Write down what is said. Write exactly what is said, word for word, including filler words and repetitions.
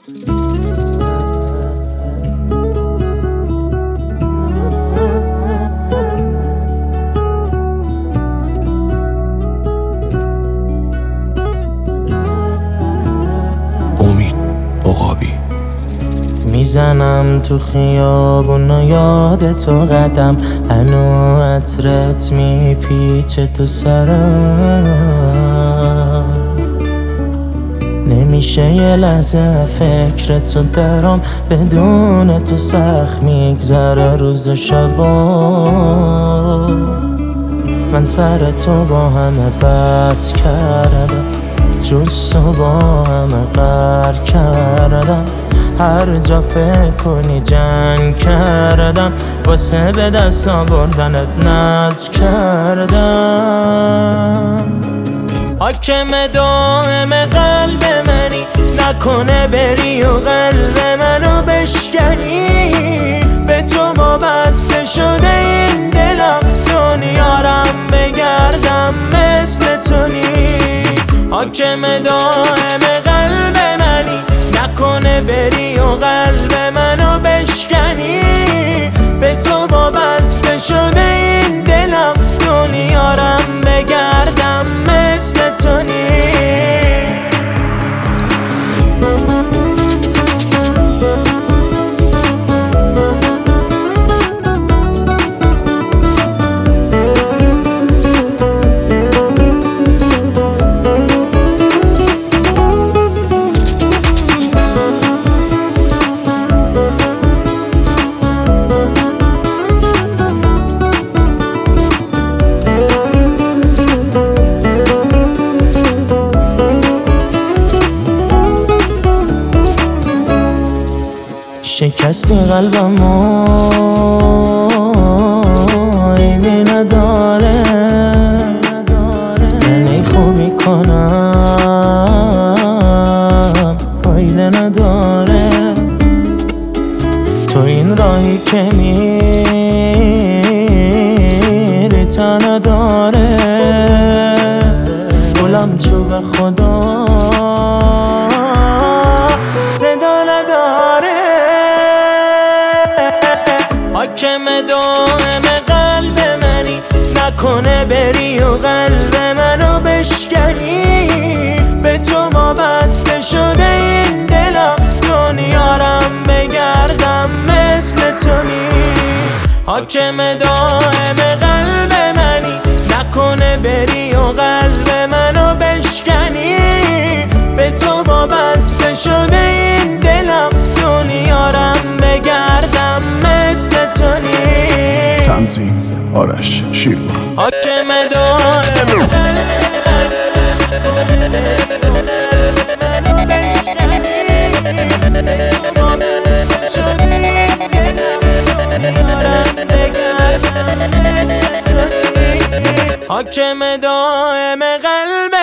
میزنم تو خیابون و یاد تو قدم، هنو عطرت میپیچه تو سرم. نمیشه یه لحظه فکر تو درام، بدون تو سخت میگذره روز و شبا. من سر تو با همه بس کردم، جز تو با همه قهر کردم. هر جا فکر کنی جنگ کردم، واسه به دست آوردنت نذر کردم. حاکم دائم قلب منی، نکنه بری و قلب منو بشکنی. به تو وابسته شده این دلم، دنیارم بگردم مثل تو نیست. حاکم دائم قلب منی، نکنه بری و قلب منو بشکنی. به تو وابسته شده این دلم، دنیارم بگردم مثل تو نیست. شکستی قلبمو عیبی نداره، من ای خوبی کنم فایده نداره. تو این راهی که میری تا نداره، گلم چوب خدا صدا نداره. حاکم دائم قلب منی، نکنه بری و قلب منو بشکنی. به تو وابسته شده این دلم، دنیارم بگردم مثل تو نیست. حاکم دائم قلب منی، نکنه بری و قلب منو بشکنی. به تو وابسته شده این دلم، دنیارم بگردم مثل تو نیست. تنظیم آرش شیروان. حاکم دائم حاکم دائم قلب